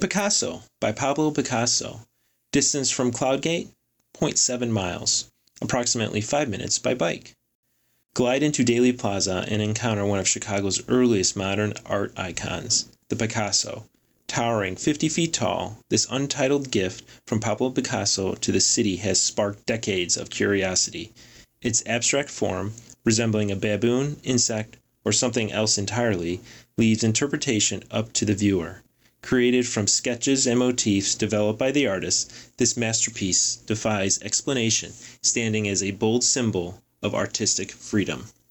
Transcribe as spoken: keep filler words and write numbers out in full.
Picasso by Pablo Picasso. Distance from Cloudgate, zero point seven miles, approximately five minutes by bike. Glide into Daley Plaza and encounter one of Chicago's earliest modern art icons, the Picasso. Towering fifty feet tall, this untitled gift from Pablo Picasso to the city has sparked decades of curiosity. Its abstract form, resembling a baboon, insect, or something else entirely, leaves interpretation up to the viewer. Created from sketches and motifs developed by the artist, this masterpiece defies explanation, standing as a bold symbol of artistic freedom.